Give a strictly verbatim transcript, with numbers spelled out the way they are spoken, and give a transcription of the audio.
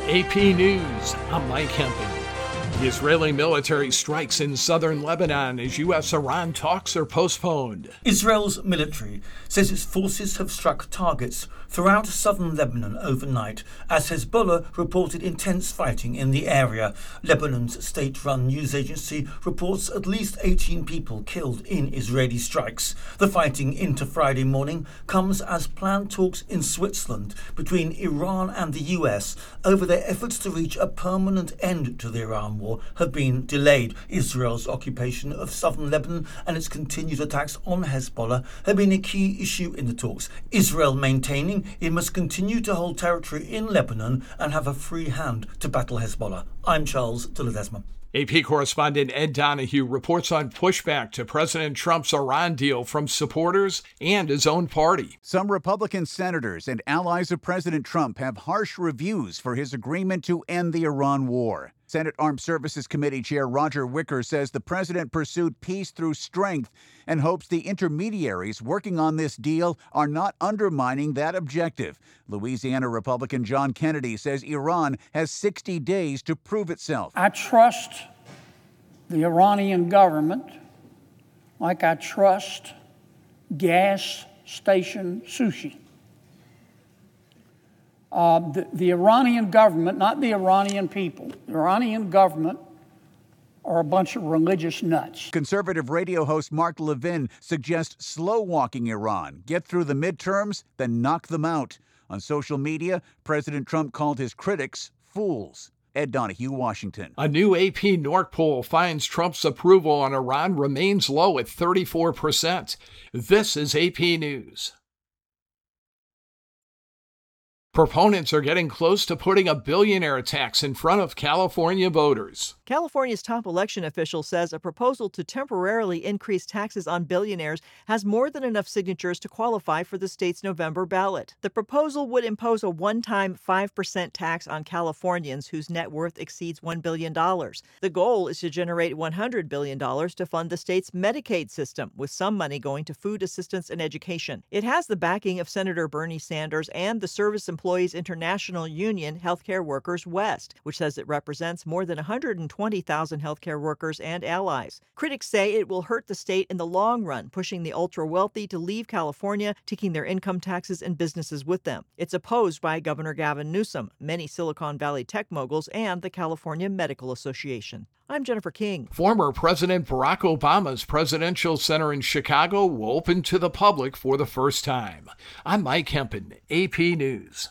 A P News, I'm Mike Hempen. The Israeli military strikes in southern Lebanon as U S-Iran talks are postponed. Israel's military says its forces have struck targets throughout southern Lebanon overnight as Hezbollah reported intense fighting in the area. Lebanon's state-run news agency reports at least eighteen people killed in Israeli strikes. The fighting into Friday morning comes as planned talks in Switzerland between Iran and the U S over their efforts to reach a permanent end to the Iran war have been delayed. Israel's occupation of southern Lebanon and its continued attacks on Hezbollah have been a key issue in the talks. Israel maintaining it must continue to hold territory in Lebanon and have a free hand to battle Hezbollah. I'm Charles de Ledesma. A P correspondent Ed Donahue reports on pushback to President Trump's Iran deal from supporters and his own party. Some Republican senators and allies of President Trump have harsh reviews for his agreement to end the Iran war. Senate Armed Services Committee Chair Roger Wicker says the president pursued peace through strength and hopes the intermediaries working on this deal are not undermining that objective. Louisiana Republican John Kennedy says Iran has sixty days to prove itself. I trust the Iranian government like I trust gas station sushi. Uh, the, the Iranian government, not the Iranian people, the Iranian government are a bunch of religious nuts. Conservative radio host Mark Levin suggests slow-walking Iran, get through the midterms, then knock them out. On social media, President Trump called his critics fools. Ed Donahue, Washington. A new A P Norc poll finds Trump's approval on Iran remains low at thirty-four percent. This is A P News. Proponents are getting close to putting a billionaire tax in front of California voters. California's top election official says a proposal to temporarily increase taxes on billionaires has more than enough signatures to qualify for the state's November ballot. The proposal would impose a one-time five percent tax on Californians whose net worth exceeds one billion dollars. The goal is to generate one hundred billion dollars to fund the state's Medicaid system, with some money going to food assistance and education. It has the backing of Senator Bernie Sanders and the Service Employees International Union Healthcare Workers West, which says it represents more than one hundred twenty thousand healthcare workers and allies. Critics say it will hurt the state in the long run, pushing the ultra-wealthy to leave California, taking their income taxes and businesses with them. It's opposed by Governor Gavin Newsom, many Silicon Valley tech moguls, and the California Medical Association. I'm Jennifer King. Former President Barack Obama's Presidential Center in Chicago will open to the public for the first time. I'm Mike Hempen, A P News.